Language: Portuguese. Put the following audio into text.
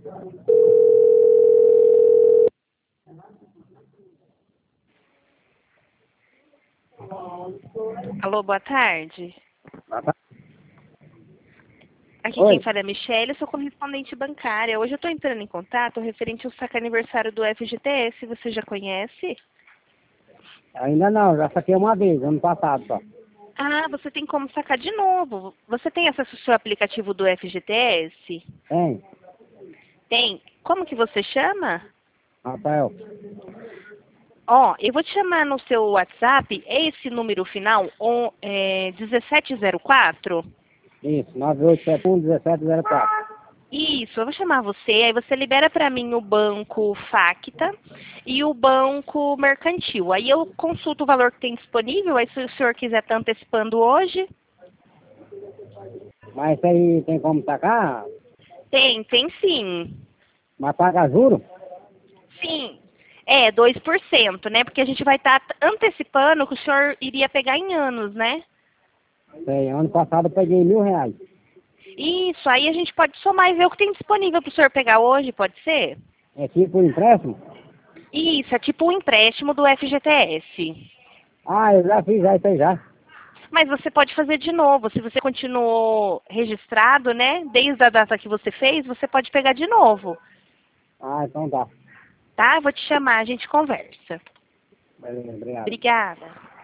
Alô, boa tarde. Aqui Oi. quem fala é a Michelle, eu sou correspondente bancária. Hoje eu estou entrando em contato referente ao saque aniversário do FGTS. Você já conhece? Ainda não, já saquei uma vez, ano passado só. Ah, você tem como sacar de novo. Você tem acesso ao seu aplicativo do FGTS? Tem, Tem. Como que você chama? Rafael. Ó, eu vou te chamar no seu WhatsApp. É esse número final, 1704? Isso, 9871-1704. Isso, eu vou chamar você, aí você libera para mim o banco Facta e o banco Mercantil. Aí eu consulto o valor que tem disponível, aí se o senhor quiser estar antecipando hoje, Mas isso aí tem como sacar? tem sim. Mas paga juro? Sim. É, 2%, né? Porque a gente vai estar antecipando que o senhor iria pegar em anos, né? Sei, ano passado eu peguei R$ 1.000. Isso, aí a gente pode somar e ver o que tem disponível para o senhor pegar hoje, pode ser? É tipo empréstimo? Isso, é tipo um empréstimo do FGTS. Ah, eu já fiz já isso aí já. Mas você pode fazer de novo. Se você continuou registrado, né? Desde a data que você fez, você pode pegar de novo. Ah, então tá. Tá? Vou te chamar, a gente conversa. Beleza, obrigado. Obrigada.